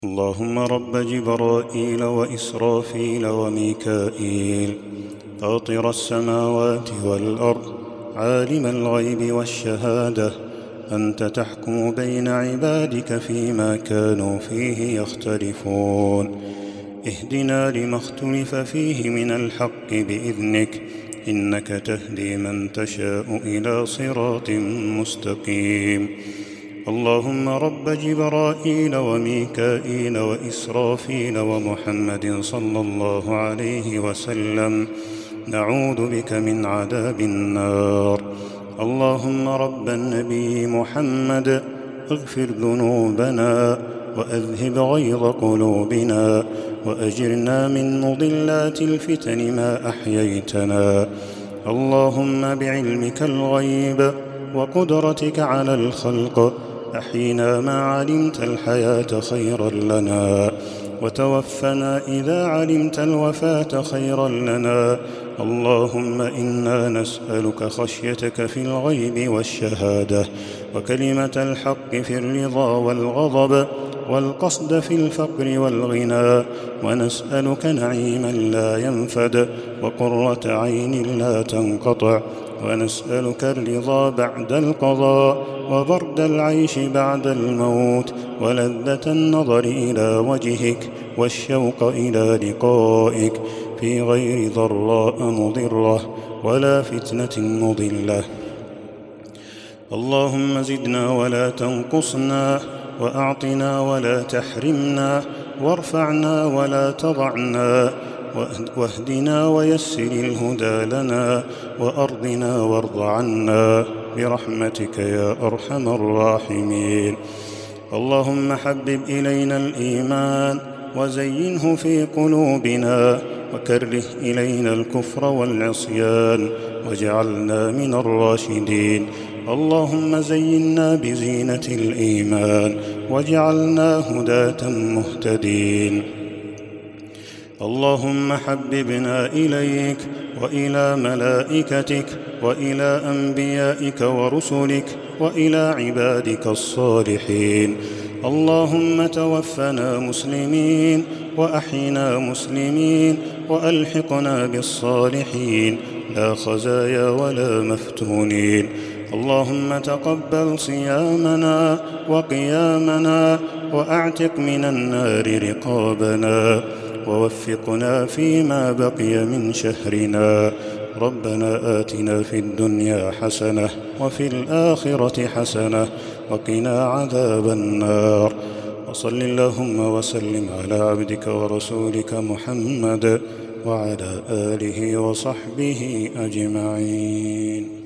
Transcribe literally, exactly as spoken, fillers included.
اللهم رب جبرائيل وإسرافيل وميكائيل فاطر السماوات والأرض عالم الغيب والشهادة، أنت تحكم بين عبادك فيما كانوا فيه يختلفون، اهدنا لما اختلف فيه من الحق بإذنك، إنك تهدي من تشاء إلى صراط مستقيم. اللهم رب جبرائيل وميكائيل وإسرافيل ومحمد صلى الله عليه وسلم، نعوذ بك من عذاب النار. اللهم رب النبي محمد، اغفر ذنوبنا وأذهب غيظ قلوبنا وأجرنا من مضلات الفتن ما أحييتنا. اللهم بعلمك الغيب وقدرتك على الخلق أحينا ما علمت الحياة خيرا لنا، وتوفنا إذا علمت الوفاة خيرا لنا. اللهم إنا نسألك خشيتك في الغيب والشهادة، وكلمة الحق في الرضا والغضب، والقصد في الفقر والغنى، ونسألك نعيما لا ينفد وقرة عين لا تنقطع، ونسألك الرضا بعد القضاء وبرد العيش بعد الموت، ولذة النظر إلى وجهك والشوق إلى لقائك في غير ضراء مضرة ولا فتنة مضلة. اللهم زدنا ولا تنقصنا، وأعطنا ولا تحرمنا، وارفعنا ولا تضعنا، واهدنا ويسر الهدى لنا، وأرضنا وارض عنا برحمتك يا أرحم الراحمين. اللهم حبب إلينا الإيمان وزينه في قلوبنا، وكره إلينا الكفر والعصيان واجعلنا من الراشدين. اللهم زينا بزينة الإيمان واجعلنا هداة مهتدين. اللهم حببنا إليك وإلى ملائكتك وإلى أنبيائك ورسلك وإلى عبادك الصالحين. اللهم توفنا مسلمين وأحينا مسلمين وألحقنا بالصالحين، لا خزايا ولا مفتونين. اللهم تقبل صيامنا وقيامنا، وأعتق من النار رقابنا، ووفقنا فيما بقي من شهرنا. ربنا آتنا في الدنيا حسنة وفي الآخرة حسنة وقنا عذاب النار. وصل اللهم وسلم على عبدك ورسولك محمد وعلى آله وصحبه أجمعين.